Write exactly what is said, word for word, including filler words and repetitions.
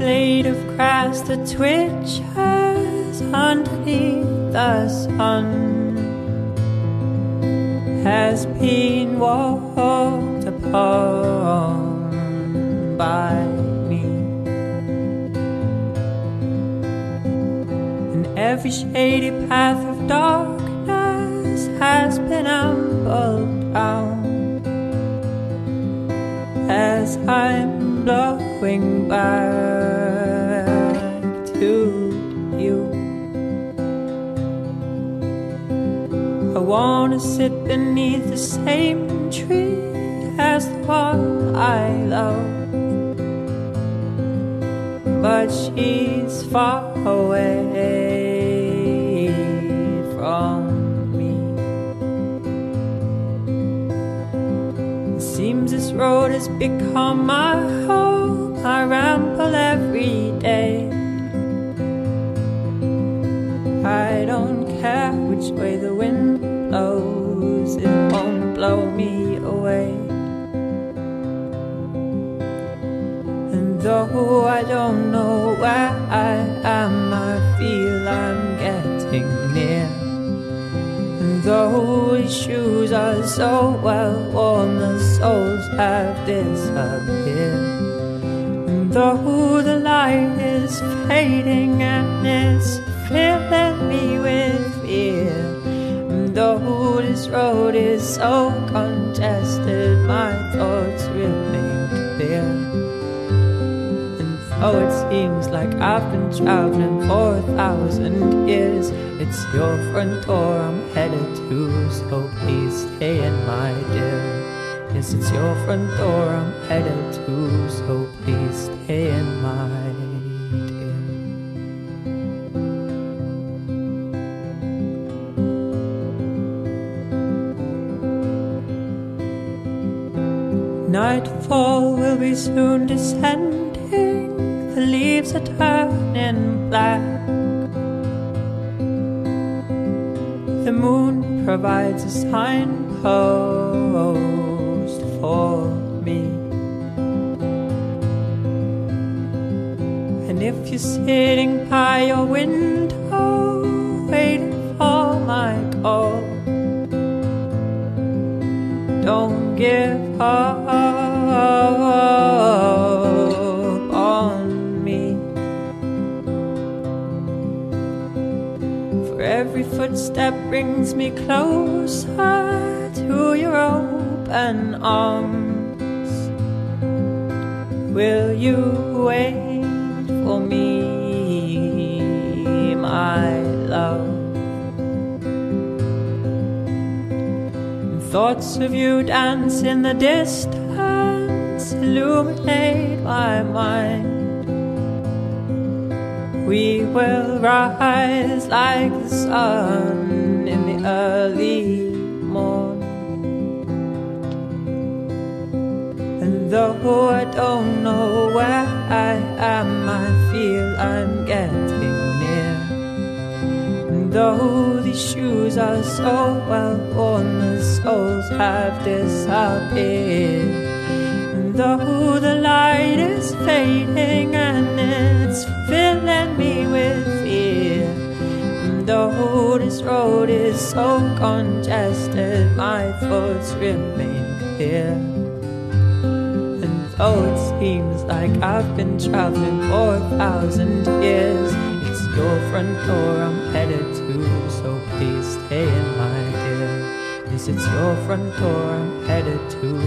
blade of grass that twitches underneath the sun has been walked upon by me, and every shady path of darkness has been ambled down as I'm blowing back to you. I wanna sit beneath the same tree as the one I love, but she's far away from me. It seems this road has become my home. I ramble every day. I don't care which way the wind blows, it won't blow me away. And though I don't know where I am, I feel I'm getting near. And though his shoes are so well worn, the soles have disappeared. And though the light is fading and it's filling me with fear, and though this road is so congested, my thoughts remain clear. And though it seems like I've been traveling for a thousand years, it's your front door I'm headed to, so please stay in, my dear. Yes, it's your front door I'm headed to, so please stay in, my dear. Nightfall will be soon descending, the leaves are turning black. The moon provides a signpost for me, and if you're sitting by your window waiting for my call, don't give up on me. For every footstep brings me closer to your open arms. Will you wait for me, my love? Thoughts of you dance in the distance, illuminate my mind. We will rise like the sun in the early morn. And though I don't know where I am, I feel I'm getting near. And though these shoes are so well worn, the soles have disappeared. And though the light is fading and it's filling me with fear, and though this road is so congested, my thoughts remain clear. And though it seems like I've been traveling for a thousand years, it's your front door I'm headed to, so please stay in, my dear. Yes, it's your front door I'm headed to,